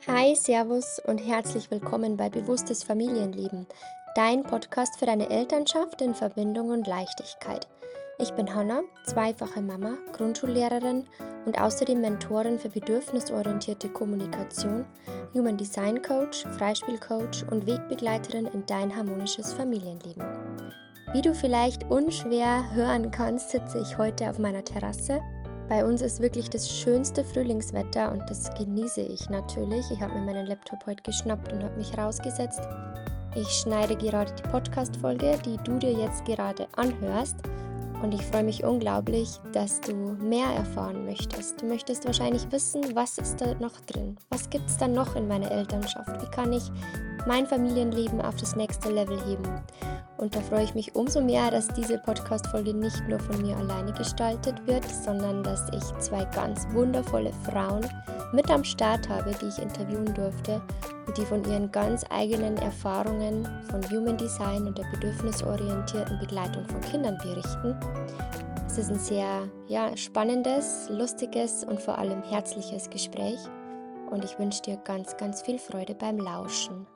Hi, Servus und herzlich willkommen bei Bewusstes Familienleben, dein Podcast für deine Elternschaft in Verbindung und Leichtigkeit. Ich bin Hanna, zweifache Mama, Grundschullehrerin und außerdem Mentorin für bedürfnisorientierte Kommunikation, Human Design Coach, Freispielcoach und Wegbegleiterin in dein harmonisches Familienleben. Wie du vielleicht unschwer hören kannst, sitze ich heute auf meiner Terrasse. Bei uns ist wirklich das schönste Frühlingswetter und das genieße ich natürlich. Ich habe mir meinen Laptop heute geschnappt und habe mich rausgesetzt. Ich schneide gerade die Podcast-Folge, die du dir jetzt gerade anhörst. Und ich freue mich unglaublich, dass du mehr erfahren möchtest. Du möchtest wahrscheinlich wissen, was ist da noch drin? Was gibt es da noch in meiner Elternschaft? Wie kann ich mein Familienleben auf das nächste Level heben? Und da freue ich mich umso mehr, dass diese Podcast-Folge nicht nur von mir alleine gestaltet wird, sondern dass ich zwei ganz wundervolle Frauen mit am Start habe, die ich interviewen durfte und die von ihren ganz eigenen Erfahrungen von Human Design und der bedürfnisorientierten Begleitung von Kindern berichten. Es ist ein sehr spannendes, lustiges und vor allem herzliches Gespräch und ich wünsche dir ganz, ganz viel Freude beim Lauschen.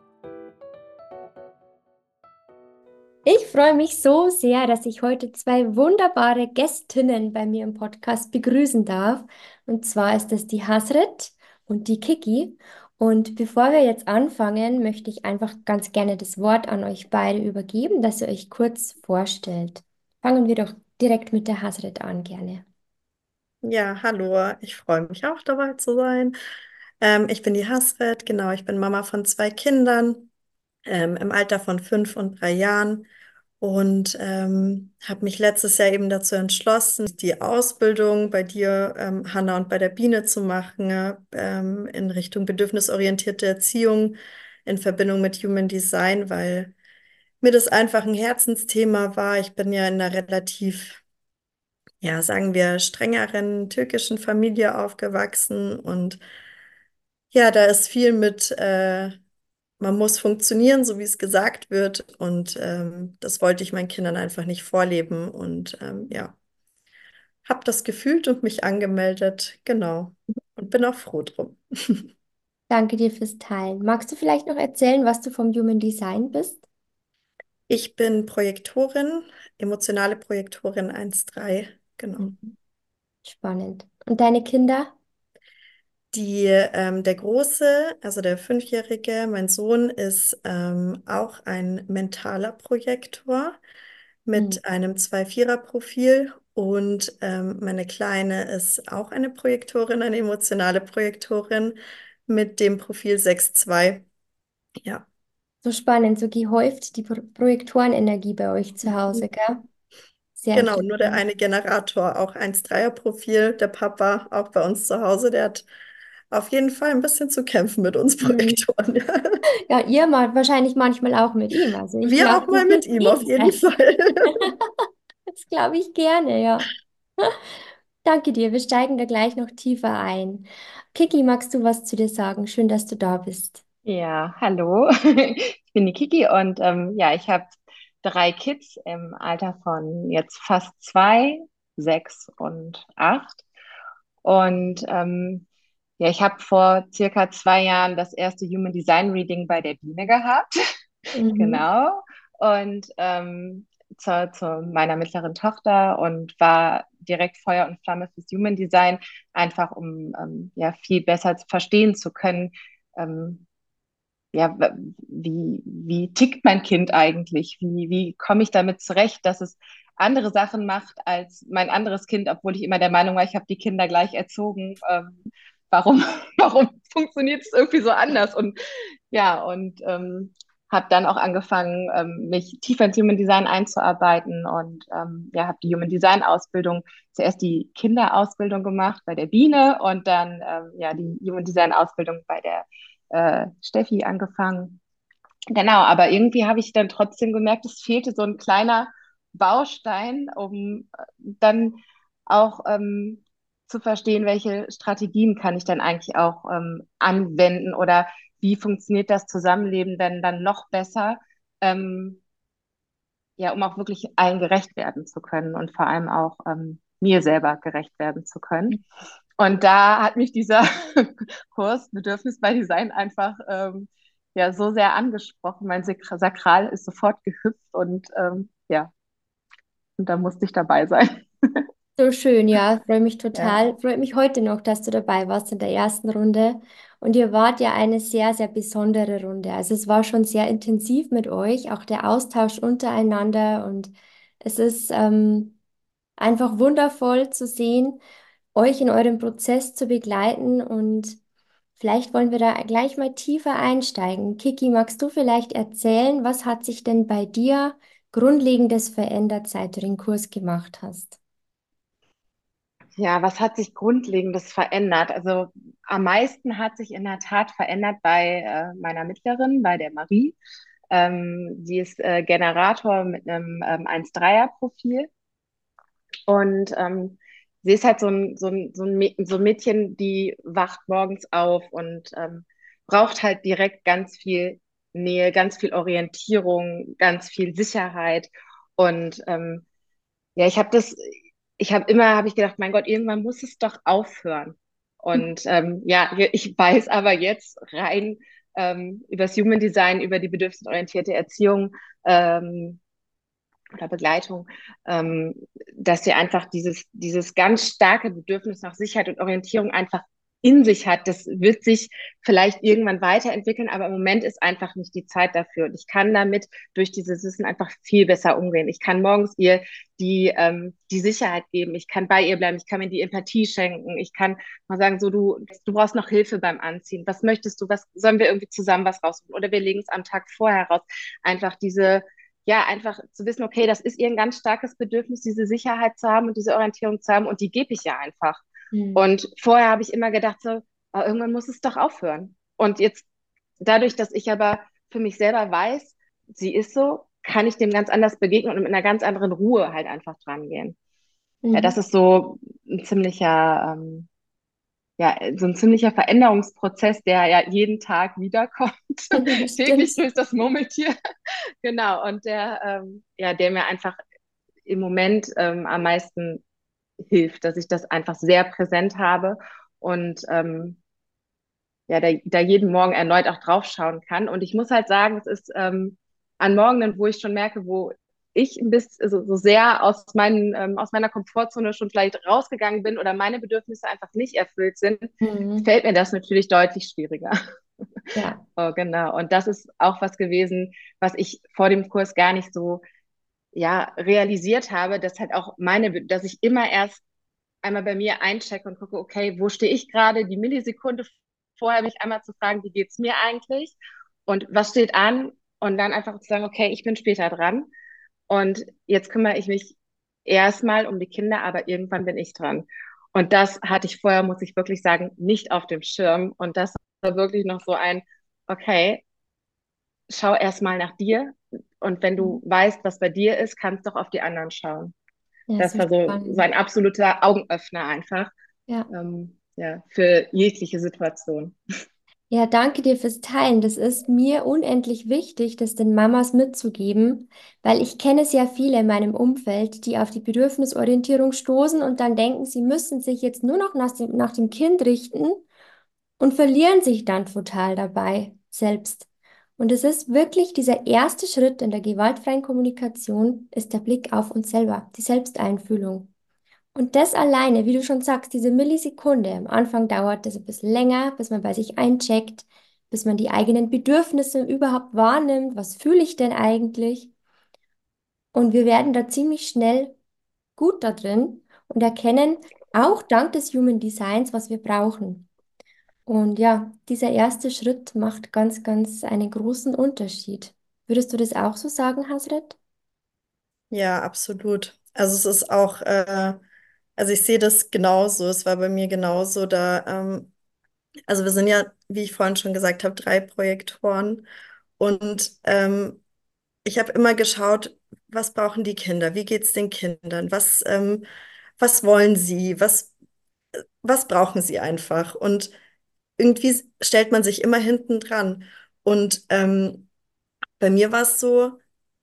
Ich freue mich so sehr, dass ich heute zwei wunderbare Gästinnen bei mir im Podcast begrüßen darf. Und zwar ist es die Hasret und die Kiki. Und bevor wir jetzt anfangen, möchte ich einfach ganz gerne das Wort an euch beide übergeben, dass ihr euch kurz vorstellt. Fangen wir doch direkt mit der Hasret an, gerne. Ja, hallo, ich freue mich auch dabei zu sein. Ich bin die Hasret, genau, ich bin Mama von zwei Kindern im Alter von 5 und 3 Jahren und habe mich letztes Jahr eben dazu entschlossen, die Ausbildung bei dir, Hanna, und bei der Biene zu machen, in Richtung bedürfnisorientierte Erziehung in Verbindung mit Human Design, weil mir das einfach ein Herzensthema war. Ich bin ja in einer relativ, ja, sagen wir, strengeren türkischen Familie aufgewachsen. Und ja, da ist viel mit, man muss funktionieren, so wie es gesagt wird. Und das wollte ich meinen Kindern einfach nicht vorleben. Und ja, habe das gefühlt und mich angemeldet. Genau. Und bin auch froh drum. Danke dir fürs Teilen. Magst du vielleicht noch erzählen, was du vom Human Design bist? Ich bin Projektorin, emotionale Projektorin 1.3. Genau. Mhm. Spannend. Und deine Kinder? Der Große, also der Fünfjährige, mein Sohn, ist auch ein mentaler Projektor Mhm. mit einem 2-4er-Profil, und meine Kleine ist auch eine Projektorin, eine emotionale Projektorin mit dem Profil 6-2. Ja, So spannend, so gehäuft die Projektorenenergie bei euch zu Hause, gell? Sehr genau, nur der interessant. eine Generator, auch 1-3er-Profil, der Papa, auch bei uns zu Hause, der hat auf jeden Fall ein bisschen zu kämpfen mit uns Mhm. Projektoren. Ja. Ja, ihr mal wahrscheinlich manchmal auch mit ihm. Also ich Wir glaube, auch das mal mit ist ihm, auf jeden gegenseitig. Fall. Das glaube ich gerne, ja. Danke dir. Wir steigen da gleich noch tiefer ein. Kiki, magst du was zu dir sagen? Schön, dass du da bist. Ja, hallo. Ich bin die Kiki und ja, ich habe 3 Kids im Alter von jetzt fast 2, 6 und 8. Und ja, ich habe vor circa 2 Jahren das erste Human Design Reading bei der Biene gehabt. Mhm. Genau. Und zu meiner mittleren Tochter und war direkt Feuer und Flamme fürs Human Design, einfach um ja viel besser verstehen zu können, ähm, ja, wie tickt mein Kind eigentlich? Wie komme ich damit zurecht, dass es andere Sachen macht als mein anderes Kind, obwohl ich immer der Meinung war, ich habe die Kinder gleich erzogen. Warum, warum funktioniert es irgendwie so anders? Und ja, und habe dann auch angefangen, mich tiefer ins Human Design einzuarbeiten und ja, habe die Human Design Ausbildung, zuerst die Kinderausbildung gemacht bei der Biene und dann ja die Human Design Ausbildung bei der Steffi angefangen. Genau, aber irgendwie habe ich dann trotzdem gemerkt, es fehlte so ein kleiner Baustein, um dann auch zu verstehen, welche Strategien kann ich dann eigentlich auch anwenden oder wie funktioniert das Zusammenleben denn dann noch besser, ähm, ja, um auch wirklich allen gerecht werden zu können und vor allem auch mir selber gerecht werden zu können. Und da hat mich dieser Kurs Bedürfnis bei Design einfach ja so sehr angesprochen. Mein Sakral ist sofort gehüpft und ja, und da musste ich dabei sein. So schön, ja, freue mich Ja. total. Freut mich heute noch, dass du dabei warst in der ersten Runde. Und ihr wart ja eine sehr, sehr besondere Runde. Also es war schon sehr intensiv mit euch, auch der Austausch untereinander. Und es ist einfach wundervoll zu sehen, euch in eurem Prozess zu begleiten. Und vielleicht wollen wir da gleich mal tiefer einsteigen. Kiki, magst du vielleicht erzählen, was hat sich denn bei dir Grundlegendes verändert, seit du den Kurs gemacht hast? Ja, was hat sich Grundlegendes verändert? Also am meisten hat sich in der Tat verändert bei meiner Mittlerin, bei der Marie. Sie ist Generator mit einem 1,3er-Profil und sie ist halt so ein Mädchen, die wacht morgens auf und braucht halt direkt ganz viel Nähe, ganz viel Orientierung, ganz viel Sicherheit. Und ja, habe ich gedacht, mein Gott, irgendwann muss es doch aufhören. Und ja, ich weiß aber jetzt rein über das Human Design, über die bedürfnisorientierte Erziehung oder Begleitung, ähm, dass sie einfach dieses ganz starke Bedürfnis nach Sicherheit und Orientierung einfach in sich hat. Das wird sich vielleicht irgendwann weiterentwickeln, aber im Moment ist einfach nicht die Zeit dafür. Und ich kann damit durch dieses Wissen einfach viel besser umgehen. Ich kann morgens ihr die Sicherheit geben. Ich kann bei ihr bleiben. Ich kann mir die Empathie schenken. Ich kann mal sagen, so du brauchst noch Hilfe beim Anziehen. Was möchtest du? Was sollen wir irgendwie zusammen was raussuchen? Oder wir legen es am Tag vorher raus. Einfach ja, einfach zu wissen, okay, das ist ihr ein ganz starkes Bedürfnis, diese Sicherheit zu haben und diese Orientierung zu haben und die gebe ich ja einfach. Hm. Und vorher habe ich immer gedacht, so, oh, irgendwann muss es doch aufhören. Und jetzt, dadurch, dass ich aber für mich selber weiß, sie ist so, kann ich dem ganz anders begegnen und mit einer ganz anderen Ruhe halt einfach dran gehen. Ja, das Mhm. ist so ein ziemlicher, ja, so ein ziemlicher Veränderungsprozess, der ja jeden Tag wiederkommt, Das täglich stimmt. grüßt das Murmeltier. Genau, und ja, der mir einfach im Moment am meisten hilft, dass ich das einfach sehr präsent habe und ja, da jeden Morgen erneut auch drauf schauen kann. Und ich muss halt sagen, es ist an Morgenen, wo ich schon merke, wo ich ein bisschen so sehr aus meiner Komfortzone schon vielleicht rausgegangen bin oder meine Bedürfnisse einfach nicht erfüllt sind, Mhm. fällt mir das natürlich deutlich schwieriger. Ja. Oh, genau. Und das ist auch was gewesen, was ich vor dem Kurs gar nicht so ja, realisiert habe, dass halt auch dass ich immer erst einmal bei mir einchecke und gucke, okay, wo stehe ich gerade, die Millisekunde vorher mich einmal zu fragen, wie geht's mir eigentlich und was steht an und dann einfach zu sagen, okay, ich bin später dran und jetzt kümmere ich mich erstmal um die Kinder, aber irgendwann bin ich dran. Und das hatte ich vorher, muss ich wirklich sagen, nicht auf dem Schirm und das war wirklich noch so ein, okay, schau erstmal nach dir und wenn du weißt, was bei dir ist, kannst du auch auf die anderen schauen. Ja, Das so war so spannend. ein absoluter Augenöffner einfach, Ja. ja, für jegliche Situation. Ja, danke dir fürs Teilen. Das ist mir unendlich wichtig, das den Mamas mitzugeben, weil ich kenne sehr viele in meinem Umfeld, die auf die Bedürfnisorientierung stoßen und dann denken, sie müssen sich jetzt nur noch nach dem Kind richten und verlieren sich dann total dabei selbst. Und es ist wirklich dieser erste Schritt in der gewaltfreien Kommunikation, ist der Blick auf uns selber, die Selbsteinfühlung. Und das alleine, wie du schon sagst, diese Millisekunde, am Anfang dauert das ein bisschen länger, bis man bei sich eincheckt, bis man die eigenen Bedürfnisse überhaupt wahrnimmt, was fühle ich denn eigentlich? Und wir werden da ziemlich schnell gut da drin und erkennen auch dank des Human Designs, was wir brauchen. Und ja, dieser erste Schritt macht ganz, ganz einen großen Unterschied. Würdest du das auch so sagen, Hasret? Ja, absolut. Also es ist auch, also ich sehe das genauso. Es war bei mir genauso. Also wir sind ja, wie ich vorhin schon gesagt habe, drei Projektoren. Und ich habe immer geschaut, was brauchen die Kinder? Wie geht es den Kindern? Was wollen sie? Was brauchen sie einfach? Und irgendwie stellt man sich immer hinten dran. Und bei mir war es so,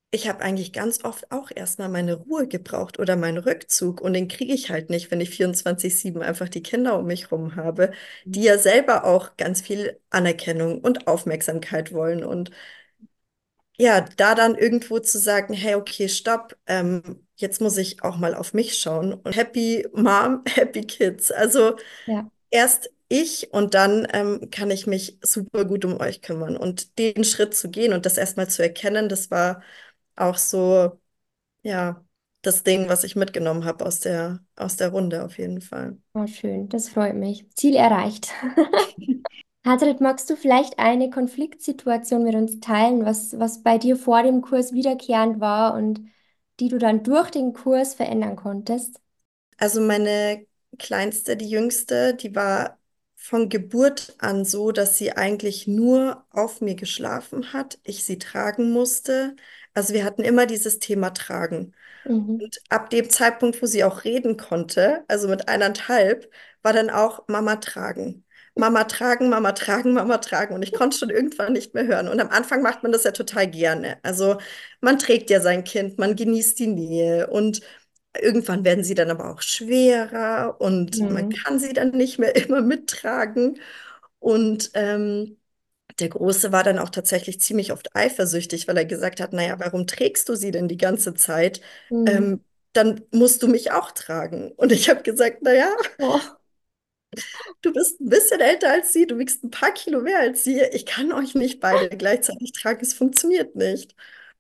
ich habe eigentlich ganz oft auch erstmal meine Ruhe gebraucht oder meinen Rückzug und den kriege ich halt nicht, wenn ich 24/7 einfach die Kinder um mich rum habe, die ja selber auch ganz viel Anerkennung und Aufmerksamkeit wollen. Und ja, da dann irgendwo zu sagen, hey, okay, stopp, jetzt muss ich auch mal auf mich schauen. Und Happy Mom, Happy Kids. Also Ja. erst ich und dann kann ich mich super gut um euch kümmern. Und den Schritt zu gehen und das erstmal zu erkennen, das war auch so, ja, das Ding, was ich mitgenommen habe aus der Runde auf jeden Fall. Oh, schön, das freut mich. Ziel erreicht. Hartrid, magst du vielleicht eine Konfliktsituation mit uns teilen, was bei dir vor dem Kurs wiederkehrend war und die du dann durch den Kurs verändern konntest? Also meine Kleinste, die Jüngste, die war von Geburt an so, dass sie eigentlich nur auf mir geschlafen hat, ich sie tragen musste. Also wir hatten immer dieses Thema Tragen. Mhm. Und ab dem Zeitpunkt, wo sie auch reden konnte, also mit 1,5, war dann auch Mama tragen. Mama tragen, Mama tragen, Mama tragen. Und ich konnte schon irgendwann nicht mehr hören. Und am Anfang macht man das ja total gerne. Also man trägt ja sein Kind, man genießt die Nähe. Und irgendwann werden sie dann aber auch schwerer und man Mhm. kann sie dann nicht mehr immer mittragen. Und der Große war dann auch tatsächlich ziemlich oft eifersüchtig, weil er gesagt hat, naja, warum trägst du sie denn die ganze Zeit? Mhm. Ähm, dann musst du mich auch tragen. Und ich habe gesagt, naja, Oh. du bist ein bisschen älter als sie, du wiegst ein paar Kilo mehr als sie. Ich kann euch nicht beide gleichzeitig tragen, es funktioniert nicht.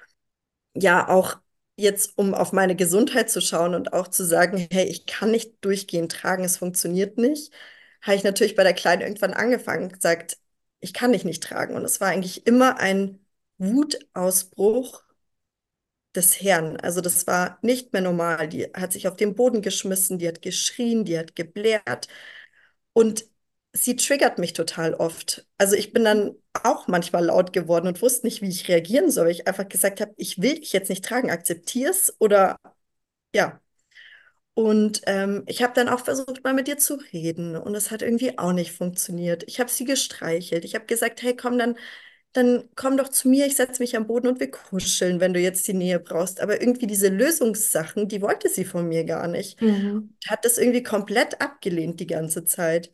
Ja, auch jetzt, um auf meine Gesundheit zu schauen und auch zu sagen, hey, ich kann nicht durchgehend tragen, es funktioniert nicht, habe ich natürlich bei der Kleinen irgendwann angefangen und gesagt, ich kann dich nicht tragen. Und es war eigentlich immer ein Wutausbruch des Herrn. Also das war nicht mehr normal. Die hat sich auf den Boden geschmissen, die hat geschrien, die hat geblärt. Und sie triggert mich total oft. Also ich bin dann auch manchmal laut geworden und wusste nicht, wie ich reagieren soll, weil ich einfach gesagt habe, ich will dich jetzt nicht tragen, akzeptier's oder ja. Und ich habe dann auch versucht, mal mit ihr zu reden und es hat irgendwie auch nicht funktioniert. Ich habe sie gestreichelt. Ich habe gesagt, hey, komm, dann komm doch zu mir, ich setze mich am Boden und wir kuscheln, wenn du jetzt die Nähe brauchst. Aber irgendwie diese Lösungssachen, die wollte sie von mir gar nicht. Mhm. Hat das irgendwie komplett abgelehnt die ganze Zeit.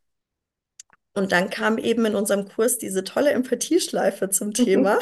Und dann kam eben in unserem Kurs diese tolle Empathieschleife zum Thema.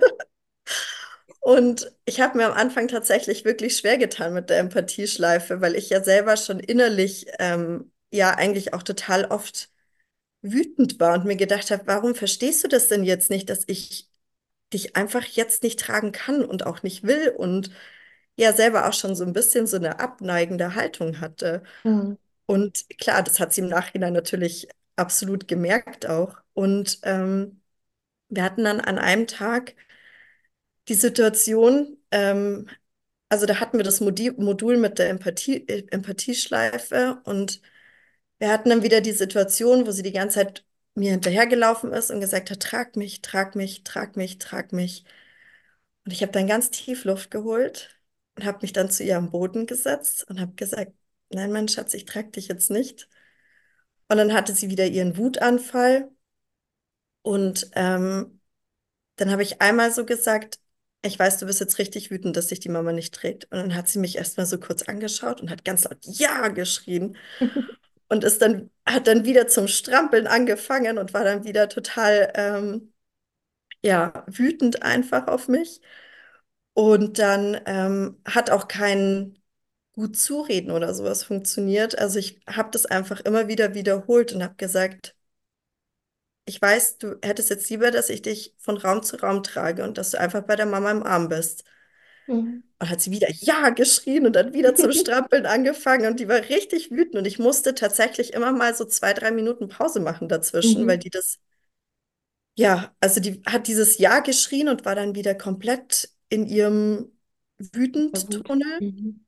Und ich habe mir am Anfang tatsächlich wirklich schwer getan mit der Empathieschleife, weil ich ja selber schon innerlich ja eigentlich auch total oft wütend war und mir gedacht habe, warum verstehst du das denn jetzt nicht, dass ich dich einfach jetzt nicht tragen kann und auch nicht will und ja selber auch schon so ein bisschen so eine abneigende Haltung hatte. Mhm. Und klar, das hat sie im Nachhinein natürlich absolut gemerkt auch. Und wir hatten dann an einem Tag die Situation, also da hatten wir das Modul mit der Empathieschleife und wir hatten dann wieder die Situation, wo sie die ganze Zeit mir hinterhergelaufen ist und gesagt hat, trag mich, trag mich, trag mich, trag mich. Und ich habe dann ganz tief Luft geholt und habe mich dann zu ihr am Boden gesetzt und habe gesagt, nein, mein Schatz, ich trage dich jetzt nicht. Und dann hatte sie wieder ihren Wutanfall und dann habe ich einmal so gesagt, ich weiß, du bist jetzt richtig wütend, dass dich die Mama nicht trägt. Und dann hat sie mich erstmal so kurz angeschaut und hat ganz laut Ja geschrien und hat dann wieder zum Strampeln angefangen und war dann wieder total, ja, wütend einfach auf mich. Und dann hat auch kein gut zureden oder sowas funktioniert. Also ich habe das einfach immer wieder wiederholt und habe gesagt, ich weiß, du hättest jetzt lieber, dass ich dich von Raum zu Raum trage und dass du einfach bei der Mama im Arm bist. Mhm. Und hat sie wieder Ja geschrien und dann wieder zum Strampeln angefangen und die war richtig wütend und ich musste tatsächlich immer mal so 2, 3 Minuten Pause machen dazwischen, weil Mhm. die das, ja, also die hat dieses Ja geschrien und war dann wieder komplett in ihrem Der Wut. Wütendtunnel. Mhm.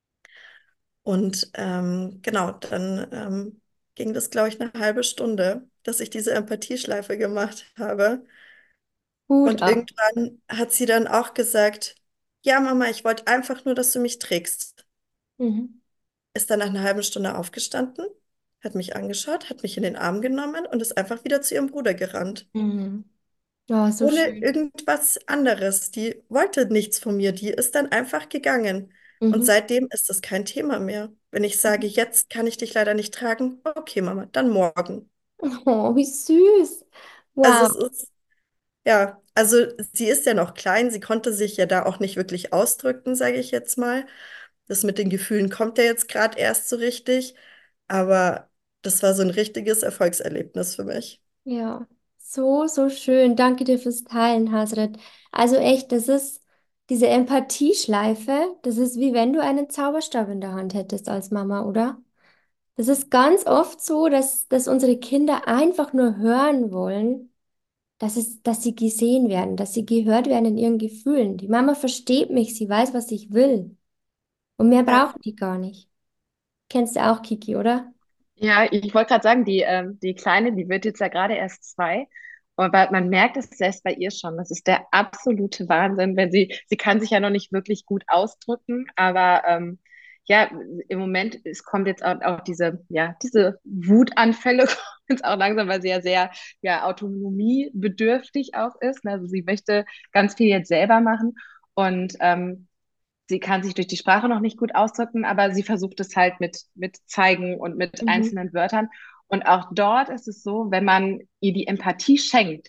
Und genau, dann ging das, glaube ich, eine halbe Stunde, dass ich diese Empathieschleife gemacht habe. Hut Und ab. irgendwann hat sie dann auch gesagt, ja, Mama, ich wollte einfach nur, dass du mich trägst. Mhm. Ist dann nach einer halben Stunde aufgestanden, hat mich angeschaut, hat mich in den Arm genommen und ist einfach wieder zu ihrem Bruder gerannt. Mhm. Oh, so Ohne schön. irgendwas anderes. Die wollte nichts von mir, die ist dann einfach gegangen. Und Mhm. seitdem ist das kein Thema mehr. Wenn ich sage, jetzt kann ich dich leider nicht tragen, okay, Mama, dann morgen. Oh, wie süß. Also Wow. es ist, ja, also sie ist ja noch klein, sie konnte sich ja da auch nicht wirklich ausdrücken, sage ich jetzt mal. Das mit den Gefühlen kommt ja jetzt gerade erst so richtig, aber das war so ein richtiges Erfolgserlebnis für mich. Ja, so, so schön. Danke dir fürs Teilen, Hasret. Also echt, das ist diese Empathieschleife, das ist wie wenn du einen Zauberstab in der Hand hättest als Mama, oder? Das ist ganz oft so, dass unsere Kinder einfach nur hören wollen, dass sie gesehen werden, dass sie gehört werden in ihren Gefühlen. Die Mama versteht mich, sie weiß, was ich will. Und mehr Ja, brauchen die gar nicht. Kennst du auch, Kiki, oder? Ja, ich wollte gerade sagen, die Kleine, die wird jetzt ja gerade erst 2. Aber man merkt es selbst bei ihr schon. Das ist der absolute Wahnsinn, wenn sie kann sich ja noch nicht wirklich gut ausdrücken, aber ja, im Moment, es kommt jetzt auch diese Wutanfälle kommen jetzt auch langsam, weil sie ja sehr, ja, autonomiebedürftig auch ist. Also sie möchte ganz viel jetzt selber machen und sie kann sich durch die Sprache noch nicht gut ausdrücken, aber sie versucht es halt mit Zeigen und mit Mhm. einzelnen Wörtern. Und auch dort ist es so, wenn man ihr die Empathie schenkt,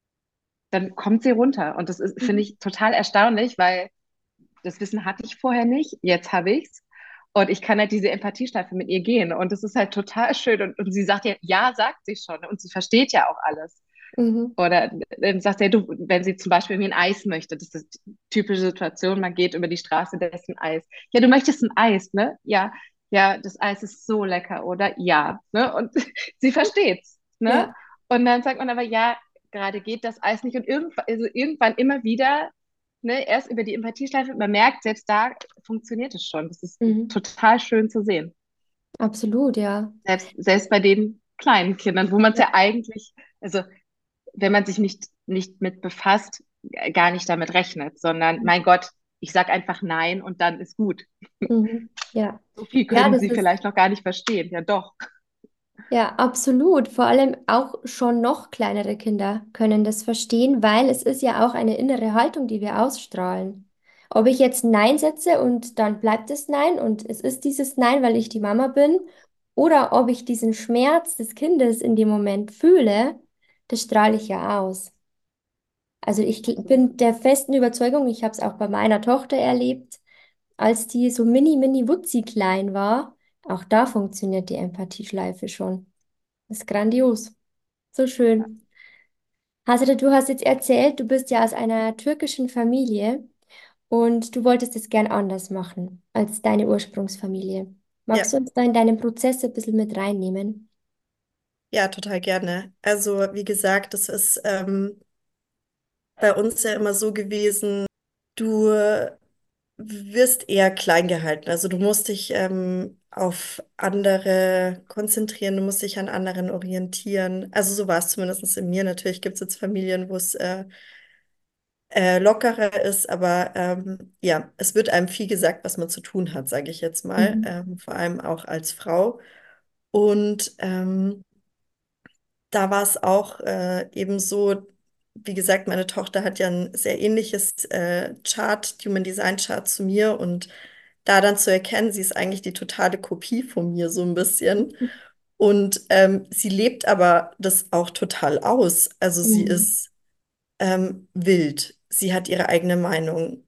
dann kommt sie runter. Und das ist, finde Mhm. ich, total erstaunlich, weil das Wissen hatte ich vorher nicht, jetzt habe ich's. Und ich kann halt diese Empathieschleife mit ihr gehen. Und das ist halt total schön. Und sie sagt ja, sagt sie schon. Und sie versteht ja auch alles. Mhm. Oder dann sagt er, du, wenn sie zum Beispiel irgendwie ein Eis möchte, das ist die typische Situation, man geht über die Straße, da ist ein Eis. Ja, du möchtest ein Eis, ne? Ja, ja, das Eis ist so lecker, oder? Ja, ne? Und sie versteht's, ne? Ja. Und dann sagt man aber, ja, gerade geht das Eis nicht. Und irgendwann immer wieder, ne, erst über die Empathieschleife, man merkt, selbst da funktioniert es schon. Das ist Mhm. total schön zu sehen. Absolut, ja. Selbst bei den kleinen Kindern, wo man es Ja. ja eigentlich, also wenn man sich nicht mit befasst, gar nicht damit rechnet, sondern mein Gott, ich sag einfach nein und dann ist gut. Mhm. Ja. So viel Ja, können das sie ist, vielleicht noch gar nicht verstehen. Ja, doch. ja, absolut. Vor allem auch schon noch kleinere Kinder können das verstehen, weil es ist ja auch eine innere Haltung, die wir ausstrahlen. Ob ich jetzt Nein setze und dann bleibt es Nein und es ist dieses Nein, weil ich die Mama bin, oder ob ich diesen Schmerz des Kindes in dem Moment fühle, das strahle ich ja aus. Also bin der festen Überzeugung, ich habe es auch bei meiner Tochter erlebt, als die so mini wutzi klein war, auch da funktioniert die Empathieschleife schon. Ist grandios. So schön. Hasre, du hast jetzt erzählt, du bist ja aus einer türkischen Familie und du wolltest es gern anders machen als deine Ursprungsfamilie. Magst ja, du uns da in deinen Prozess ein bisschen mit reinnehmen? ja, total gerne. Also, wie gesagt, das ist bei uns ja immer so gewesen, du wirst eher klein gehalten. Also du musst dich auf andere konzentrieren, du musst dich an anderen orientieren. Also so war es zumindest in mir. Natürlich gibt es jetzt Familien, wo es lockerer ist, aber ja, es wird einem viel gesagt, was man zu tun hat, sage ich jetzt mal, Mhm. vor allem auch als Frau. Und da war es auch eben so, wie gesagt, meine Tochter hat ja ein sehr ähnliches Chart, Human Design Chart zu mir und da dann zu erkennen, sie ist eigentlich die totale Kopie von mir, so ein bisschen. Und sie lebt aber das auch total aus. Also sie Mhm. ist wild. Sie hat ihre eigene Meinung.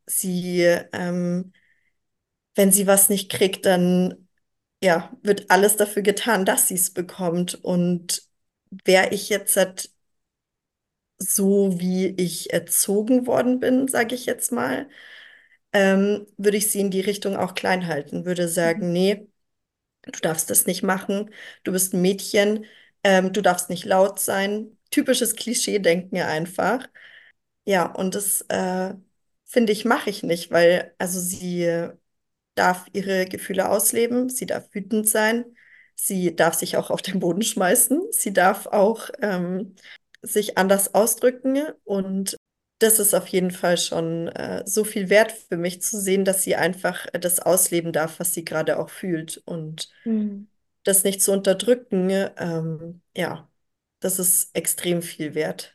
Wenn sie was nicht kriegt, dann ja, wird alles dafür getan, dass sie es bekommt. Und wäre ich jetzt halt so, wie ich erzogen worden bin, sage ich jetzt mal, würde ich sie in die Richtung auch klein halten, würde Mhm. sagen, nee, du darfst das nicht machen, du bist ein Mädchen, du darfst nicht laut sein. Typisches Klischee-Denken ja einfach. Ja, und das finde ich, mache ich nicht, weil also sie darf ihre Gefühle ausleben, sie darf wütend sein, sie darf sich auch auf den Boden schmeißen, sie darf auch sich anders ausdrücken und das ist auf jeden Fall schon so viel wert für mich zu sehen, dass sie einfach das ausleben darf, was sie gerade auch fühlt und Mhm. das nicht zu unterdrücken, ja, das ist extrem viel wert.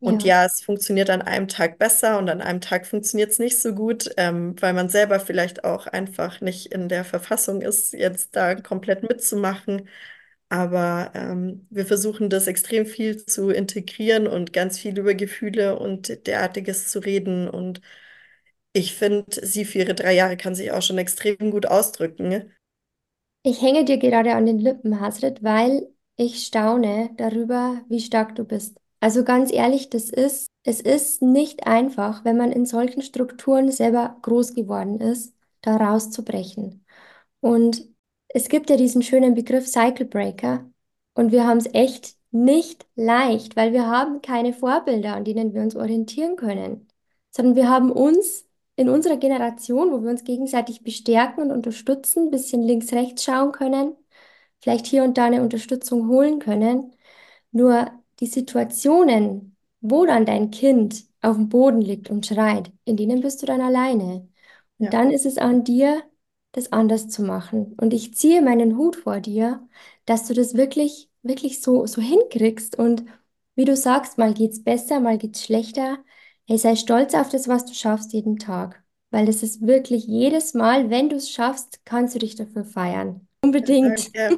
Und Ja. ja, es funktioniert an einem Tag besser und an einem Tag funktioniert es nicht so gut, weil man selber vielleicht auch einfach nicht in der Verfassung ist, jetzt da komplett mitzumachen. Aber wir versuchen das extrem viel zu integrieren und ganz viel über Gefühle und derartiges zu reden. Und ich finde, sie für ihre 3 Jahre kann sich auch schon extrem gut ausdrücken. Ne? Ich hänge dir gerade an den Lippen, Hasrit, weil ich staune darüber, wie stark du bist. Also ganz ehrlich, es ist nicht einfach, wenn man in solchen Strukturen selber groß geworden ist, da rauszubrechen. Und es gibt ja diesen schönen Begriff Cycle Breaker. Und wir haben es echt nicht leicht, weil wir haben keine Vorbilder, an denen wir uns orientieren können, sondern wir haben uns in unserer Generation, wo wir uns gegenseitig bestärken und unterstützen, ein bisschen links, rechts schauen können, vielleicht hier und da eine Unterstützung holen können. Nur die Situationen, wo dann dein Kind auf dem Boden liegt und schreit, in denen bist du dann alleine. Und Ja, dann ist es an dir, das anders zu machen. Und ich ziehe meinen Hut vor dir, dass du das wirklich, wirklich so hinkriegst. Und wie du sagst, mal geht's besser, mal geht's schlechter. Hey, sei stolz auf das, was du schaffst jeden Tag. Weil das ist wirklich jedes Mal, wenn du es schaffst, kannst du dich dafür feiern. Unbedingt. danke.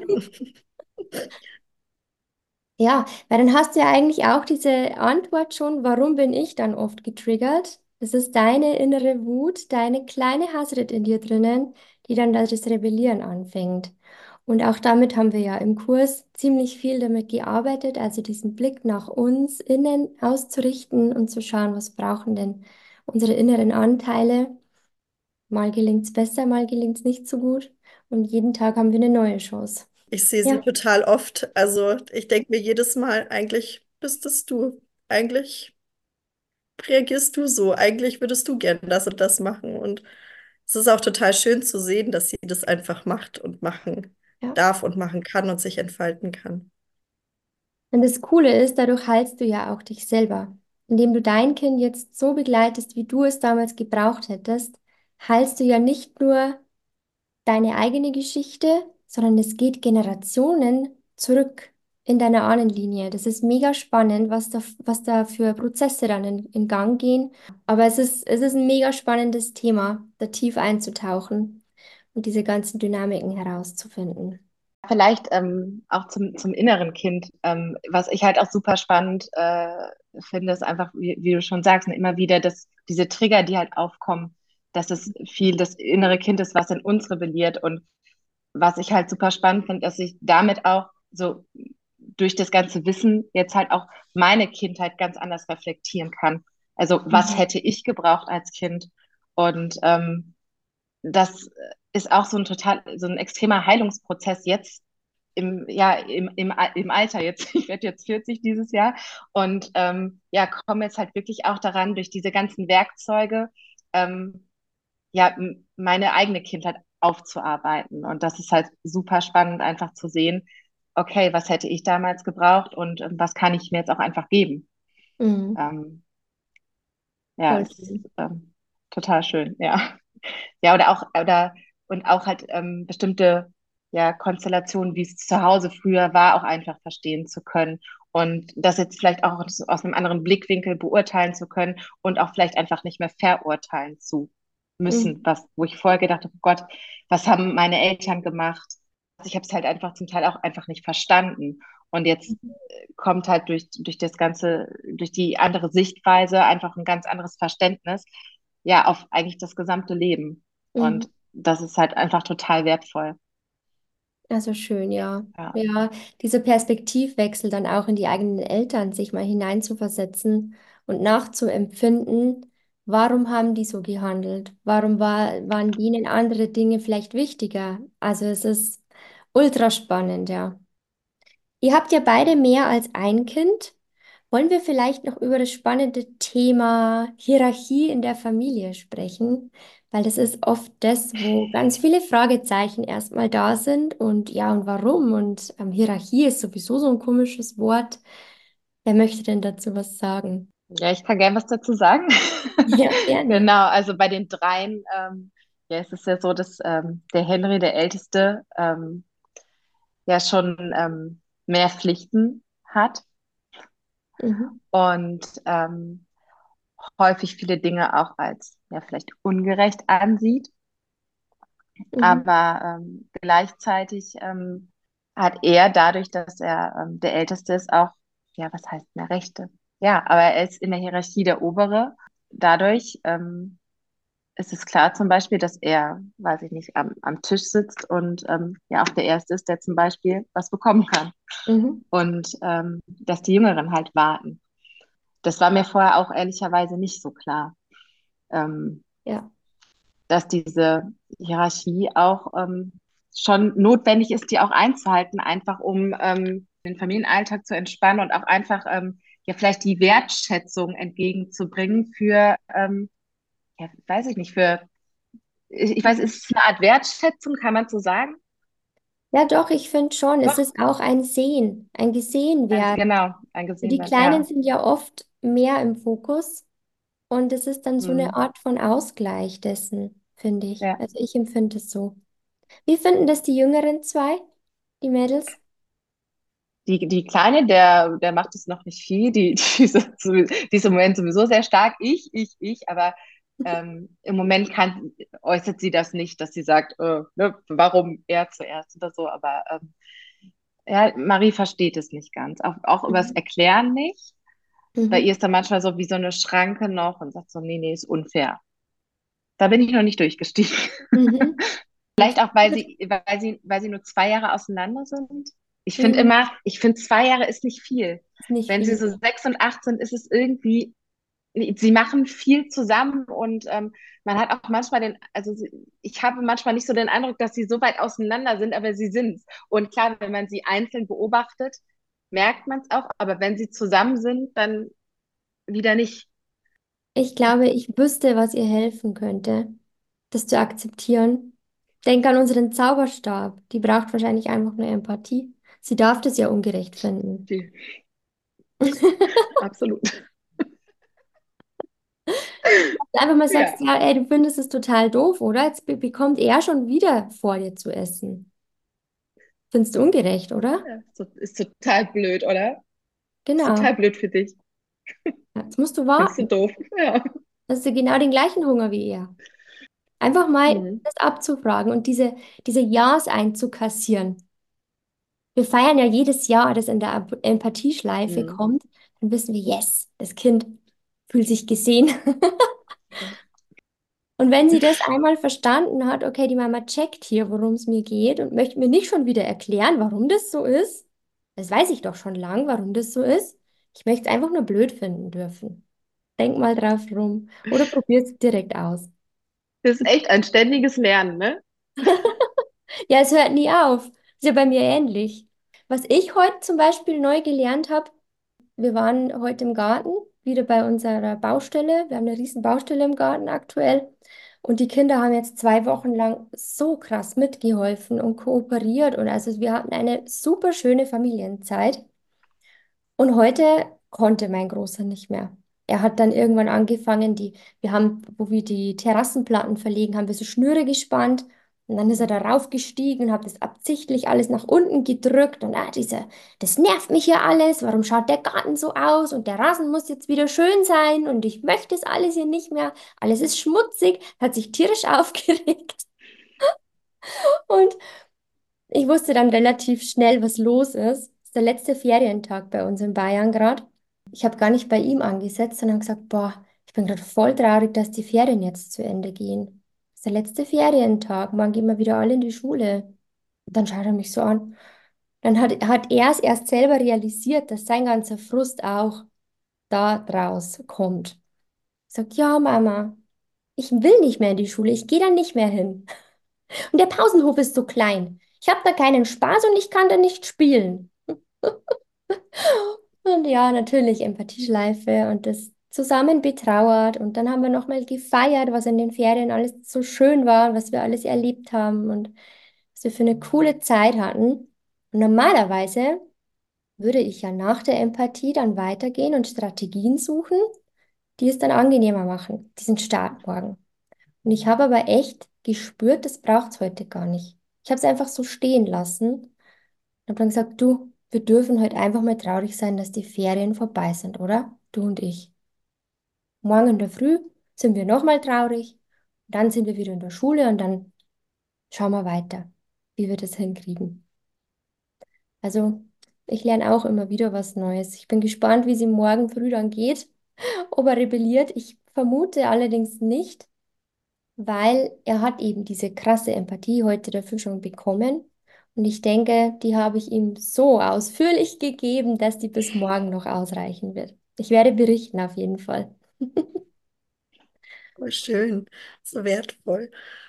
Ja, weil dann hast du ja eigentlich auch diese Antwort schon, warum bin ich dann oft getriggert? Das ist deine innere Wut, deine kleine Hasret in dir drinnen, die dann das Rebellieren anfängt. Und auch damit haben wir ja im Kurs ziemlich viel damit gearbeitet, also diesen Blick nach uns innen auszurichten und zu schauen, was brauchen denn unsere inneren Anteile. Mal gelingt's besser, mal gelingt's nicht so gut. Und jeden Tag haben wir eine neue Chance. Ich sehe sie Ja. total oft. Also ich denke mir jedes Mal, eigentlich bist es du. Eigentlich reagierst du so. Eigentlich würdest du gern das und das machen. Und es ist auch total schön zu sehen, dass sie das einfach macht und machen Ja. darf und machen kann und sich entfalten kann. Und das Coole ist, dadurch heilst du ja auch dich selber. Indem du dein Kind jetzt so begleitest, wie du es damals gebraucht hättest, heilst du ja nicht nur deine eigene Geschichte, sondern es geht Generationen zurück in deiner Ahnenlinie. Das ist mega spannend, was da für Prozesse dann in Gang gehen. Aber es ist ein mega spannendes Thema, da tief einzutauchen und diese ganzen Dynamiken herauszufinden. Vielleicht auch zum inneren Kind. Was ich halt auch super spannend finde, ist einfach, wie du schon sagst, ne, immer wieder diese Trigger, die halt aufkommen, dass es viel das innere Kind ist, was in uns rebelliert. Und was ich halt super spannend finde, dass ich damit auch so durch das ganze Wissen jetzt halt auch meine Kindheit ganz anders reflektieren kann. Also was Mhm. hätte ich gebraucht als Kind? Und das ist auch so ein extremer Heilungsprozess jetzt im Alter jetzt. Ich werde jetzt 40 dieses Jahr und ja, komme jetzt halt wirklich auch daran, durch diese ganzen Werkzeuge, ähm, ja, meine eigene Kindheit aufzuarbeiten. Und das ist halt super spannend, einfach zu sehen, okay, was hätte ich damals gebraucht und was kann ich mir jetzt auch einfach geben? Mhm. Ähm, ja, Voll es ist schön. total schön, ja. Ja, und auch halt bestimmte ja, Konstellationen, wie es zu Hause früher war, auch einfach verstehen zu können und das jetzt vielleicht auch aus einem anderen Blickwinkel beurteilen zu können und auch vielleicht einfach nicht mehr verurteilen zu müssen, Mhm. wo ich vorher gedacht habe, oh Gott, was haben meine Eltern gemacht? Ich habe es halt einfach zum Teil auch einfach nicht verstanden. Und jetzt kommt halt durch das Ganze, durch die andere Sichtweise einfach ein ganz anderes Verständnis, ja, auf eigentlich das gesamte Leben. Mhm. Und das ist halt einfach total wertvoll. Also schön, ja. Ja. Ja, dieser Perspektivwechsel dann auch in die eigenen Eltern, sich mal hineinzuversetzen und nachzuempfinden, warum haben die so gehandelt? Waren denen andere Dinge vielleicht wichtiger? Also es ist ultra spannend, ja. Ihr habt ja beide mehr als ein Kind. Wollen wir vielleicht noch über das spannende Thema Hierarchie in der Familie sprechen? Weil das ist oft das, wo ganz viele Fragezeichen erstmal da sind und ja, und warum? Und Hierarchie ist sowieso so ein komisches Wort. Wer möchte denn dazu was sagen? Ja, ich kann gern was dazu sagen. Ja, gerne. Genau, also bei den dreien, ja, es ist ja so, dass der Henry, der Älteste, ja schon mehr Pflichten hat. Mhm. und häufig viele Dinge auch als ja vielleicht ungerecht ansieht. Mhm. Aber gleichzeitig hat er dadurch, dass er der Älteste ist, auch, ja, was heißt mehr Rechte? Ja, aber er ist in der Hierarchie der Obere. Dadurch ist es klar zum Beispiel, dass er, weiß ich nicht, am Tisch sitzt und ja auch der Erste ist, der zum Beispiel was bekommen kann. Mhm. Und dass die Jüngeren halt warten. Das war mir vorher auch ehrlicherweise nicht so klar. Ähm, Ja. dass diese Hierarchie auch schon notwendig ist, die auch einzuhalten, einfach um den Familienalltag zu entspannen und auch einfach ja vielleicht die Wertschätzung entgegenzubringen für, ja, weiß ich nicht, für, ich weiß, ist es eine Art Wertschätzung, kann man so sagen? Ja, doch, ich finde schon, es Doch, ist auch ein Sehen, ein gesehen werden. genau, Die eingesehen werden, Kleinen ja. sind ja oft mehr im Fokus und es ist dann so eine Hm, Art von Ausgleich dessen, finde ich. ja. Also ich empfinde es so. Wie finden das die jüngeren zwei, die Mädels? Die Kleine, der macht es noch nicht viel, die ist im Moment sowieso sehr stark, aber im Moment äußert sie das nicht, dass sie sagt, ne, warum er zuerst oder so, aber ja, Marie versteht es nicht ganz, auch übers Mhm. Erklären nicht. Bei ihr Mhm. ist da manchmal so wie so eine Schranke noch und sagt so, nee, nee, ist unfair. Da bin ich noch nicht durchgestiegen. Mhm. Vielleicht auch, Gut. weil sie nur 2 Jahre auseinander sind. Mhm. Ich finde 2 Jahre ist nicht viel. Ist nicht Wenn sie viel. so 6 und 8 sind, ist es irgendwie, sie machen viel zusammen und man hat auch manchmal ich habe manchmal nicht so den Eindruck, dass sie so weit auseinander sind, aber sie sind es. Und klar, wenn man sie einzeln beobachtet, merkt man es auch, aber wenn sie zusammen sind, dann wieder nicht. Ich glaube, ich wüsste, was ihr helfen könnte, das zu akzeptieren. Denk an unseren Zauberstab. Die braucht wahrscheinlich einfach nur Empathie. Sie darf das ja ungerecht finden. Die, absolut. Einfach mal sagst, Ja. ja, ey, du findest es total doof, oder? Jetzt bekommt er schon wieder vor dir zu essen. Findest du ungerecht, oder? Ja, ist total blöd, oder? Ist total Genau. blöd für dich. Ja, jetzt musst du Findest du warten. doof? Ja. Hast du genau den gleichen Hunger wie er. Einfach mal Mhm. das abzufragen und diese Ja's einzukassieren. Wir feiern ja jedes Jahr, das in der Empathieschleife Mhm. kommt. Dann wissen wir, yes, das Kind fühlt sich gesehen. Und wenn sie das einmal verstanden hat, okay, die Mama checkt hier, worum es mir geht und möchte mir nicht schon wieder erklären, warum das so ist. Das weiß ich doch schon lang, warum das so ist. Ich möchte es einfach nur blöd finden dürfen. Denk mal drauf rum oder probier es direkt aus. Das ist echt ein ständiges Lernen, ne? Ja, es hört nie auf. Ist ja bei mir ähnlich. Was ich heute zum Beispiel neu gelernt habe, wir waren heute im Garten, wieder bei unserer Baustelle. Wir haben eine riesen Baustelle im Garten aktuell. Und die Kinder haben jetzt 2 Wochen lang so krass mitgeholfen und kooperiert. Und also wir hatten eine super schöne Familienzeit. Und heute konnte mein Großer nicht mehr. Er hat dann irgendwann angefangen, wir haben, wo wir die Terrassenplatten verlegen, haben wir so Schnüre gespannt. Und dann ist er Mhm. darauf gestiegen und hat das absichtlich alles nach unten gedrückt. Und das nervt mich hier alles. Warum schaut der Garten so aus? Und der Rasen muss jetzt wieder schön sein. Und ich möchte das alles hier nicht mehr. Alles ist schmutzig. Hat sich tierisch aufgeregt. Und ich wusste dann relativ schnell, was los ist. Das ist der letzte Ferientag bei uns in Bayern gerade. Ich habe gar nicht bei ihm angesetzt, sondern gesagt, boah, ich bin gerade voll traurig, dass die Ferien jetzt zu Ende gehen. Das ist der letzte Ferientag, morgen gehen wir wieder alle in die Schule. Und dann schaut er mich so an. Dann hat er es erst selber realisiert, dass sein ganzer Frust auch da draus kommt. Sagt, ja, Mama, ich will nicht mehr in die Schule, ich gehe da nicht mehr hin. Und der Pausenhof ist so klein. Ich habe da keinen Spaß und ich kann da nicht spielen. Und ja, natürlich Empathieschleife und das zusammen betrauert. Und dann haben wir nochmal gefeiert, was in den Ferien alles so schön war und was wir alles erlebt haben und was wir für eine coole Zeit hatten. Und normalerweise würde ich ja nach der Empathie dann weitergehen und Strategien suchen, die es dann angenehmer machen, diesen Start morgen. Und ich habe aber echt gespürt, das braucht es heute gar nicht. Ich habe es einfach so stehen lassen und habe dann gesagt, du, wir dürfen heute einfach mal traurig sein, dass die Ferien vorbei sind, oder? Du und ich. Morgen in der Früh sind wir nochmal traurig, dann sind wir wieder in der Schule und dann schauen wir weiter, wie wir das hinkriegen. Also, ich lerne auch immer wieder was Neues. Ich bin gespannt, wie es ihm morgen früh dann geht, ob er rebelliert. Ich vermute allerdings nicht, weil er hat eben diese krasse Empathie heute dafür schon bekommen. Und ich denke, die habe ich ihm so ausführlich gegeben, dass die bis morgen noch ausreichen wird. Ich werde berichten auf jeden Fall. Voll schön, so wertvoll.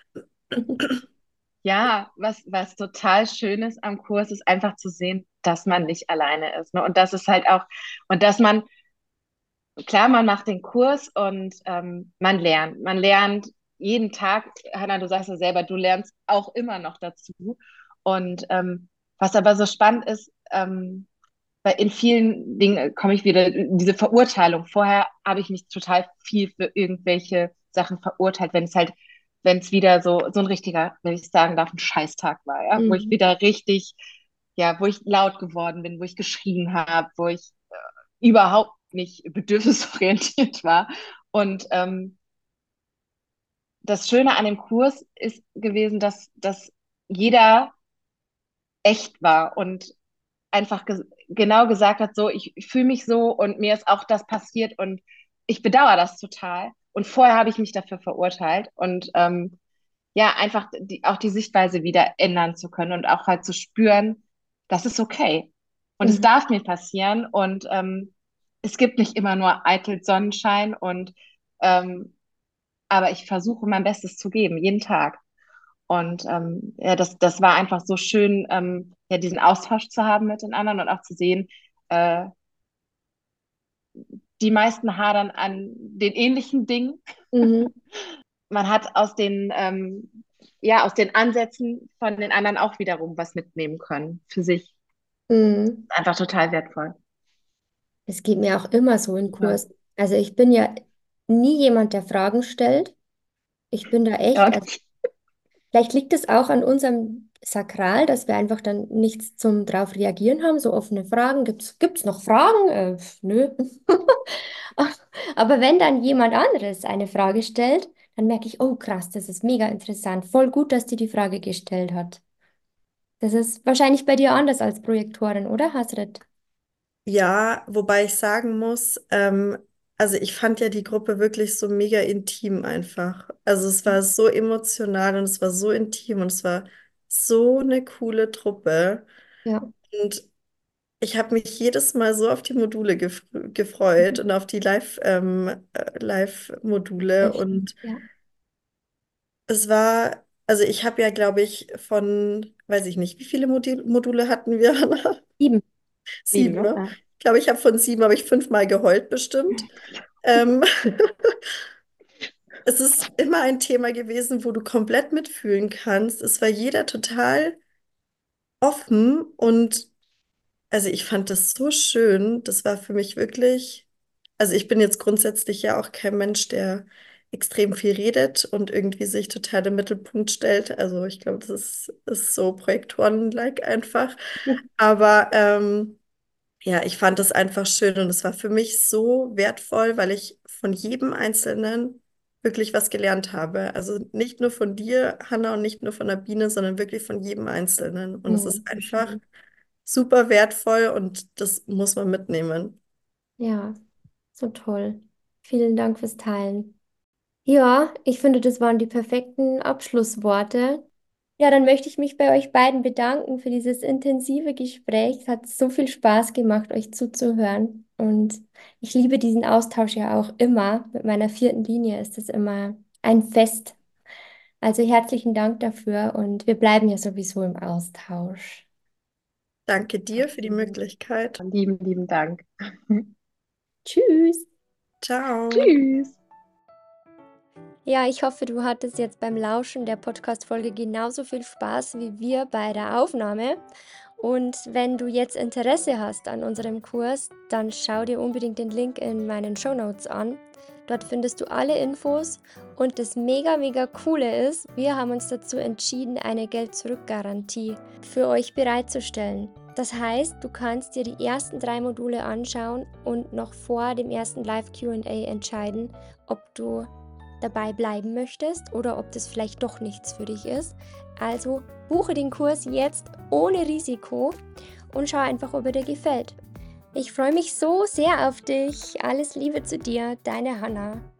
Ja, was total schön ist am Kurs, ist einfach zu sehen, dass man nicht alleine ist. Ne? Und das ist halt auch, und dass man, klar, man macht den Kurs und man lernt. Man lernt jeden Tag, Hannah, du sagst ja selber, du lernst auch immer noch dazu. Und was aber so spannend ist, weil in vielen Dingen komme ich wieder in diese Verurteilung. Vorher habe ich mich total viel für irgendwelche Sachen verurteilt, wenn es wieder so ein richtiger, wenn ich sagen darf, ein Scheißtag war, ja, wo ich Mhm. wieder richtig, ja, wo ich laut geworden bin, wo ich geschrien habe, wo ich überhaupt nicht bedürfnisorientiert war. Und das Schöne an dem Kurs ist gewesen, dass jeder echt war und einfach genau gesagt hat, so, ich fühle mich so und mir ist auch das passiert und ich bedauere das total. Und vorher habe ich mich dafür verurteilt und ja, einfach auch die Sichtweise wieder ändern zu können und auch halt zu spüren, das ist okay. Und es Mhm. darf mir passieren und es gibt nicht immer nur eitel Sonnenschein und aber ich versuche mein Bestes zu geben, jeden Tag. Und ja, das war einfach so schön, ja, diesen Austausch zu haben mit den anderen und auch zu sehen, äh, die meisten hadern an den ähnlichen Dingen. Mhm. Man hat ja, aus den Ansätzen von den anderen auch wiederum was mitnehmen können für sich. Mhm. Einfach total wertvoll. Es geht mir auch immer so in Ja. Kurs. Also ich bin ja nie jemand, der Fragen stellt. Ich bin da echt, Ja. also vielleicht liegt es auch an unserem Sakral, dass wir einfach dann nichts zum drauf reagieren haben, so offene Fragen. Gibt's noch Fragen? Nö. Aber wenn dann jemand anderes eine Frage stellt, dann merke ich, oh krass, das ist mega interessant. Voll gut, dass die Frage gestellt hat. Das ist wahrscheinlich bei dir anders als Projektorin, oder, Hasret? Ja, wobei ich sagen muss, also ich fand ja die Gruppe wirklich so mega intim einfach. Also es war so emotional und es war so intim und es war so eine coole Truppe. Ja. Und ich habe mich jedes Mal so auf die Module gefreut und auf die Live-Module. Und Ja. es war, also ich habe ja, glaube ich, von, weiß ich nicht, wie viele Module hatten wir, Hannah? 7. 7, Sieben, ne? ne? Ja. Ich glaube, ich habe von 7, habe ich 5-mal geheult bestimmt. Ähm, Es ist immer ein Thema gewesen, wo du komplett mitfühlen kannst. Es war jeder total offen und also ich fand das so schön. Das war für mich wirklich, also ich bin jetzt grundsätzlich ja auch kein Mensch, der extrem viel redet und irgendwie sich total im Mittelpunkt stellt. Also ich glaube, ist so Projektoren-like einfach. Aber ja, ich fand das einfach schön und es war für mich so wertvoll, weil ich von jedem Einzelnen wirklich was gelernt habe. Also nicht nur von dir, Hanna, und nicht nur von der Biene, sondern wirklich von jedem Einzelnen. Und es Oh, ist so einfach schön. super wertvoll und das muss man mitnehmen. Ja, so toll. Vielen Dank fürs Teilen. Ja, ich finde, das waren die perfekten Abschlussworte. Ja, dann möchte ich mich bei euch beiden bedanken für dieses intensive Gespräch. Es hat so viel Spaß gemacht, euch zuzuhören. Und ich liebe diesen Austausch ja auch immer. Mit meiner vierten Linie ist es immer ein Fest. Also herzlichen Dank dafür und wir bleiben ja sowieso im Austausch. Danke dir für die Möglichkeit. Lieben, lieben Dank. Tschüss! Ciao. Tschüss. Ja, ich hoffe, du hattest jetzt beim Lauschen der Podcast-Folge genauso viel Spaß wie wir bei der Aufnahme. Und wenn du jetzt Interesse hast an unserem Kurs, dann schau dir unbedingt den Link in meinen Shownotes an. Dort findest du alle Infos und das mega, mega coole ist, wir haben uns dazu entschieden, eine Geld-Zurück-Garantie für euch bereitzustellen. Das heißt, du kannst dir die ersten 3 Module anschauen und noch vor dem ersten Live-Q&A entscheiden, ob du dabei bleiben möchtest oder ob das vielleicht doch nichts für dich ist. Also buche den Kurs jetzt ohne Risiko und schau einfach, ob er dir gefällt. Ich freue mich so sehr auf dich. Alles Liebe zu dir, deine Hannah.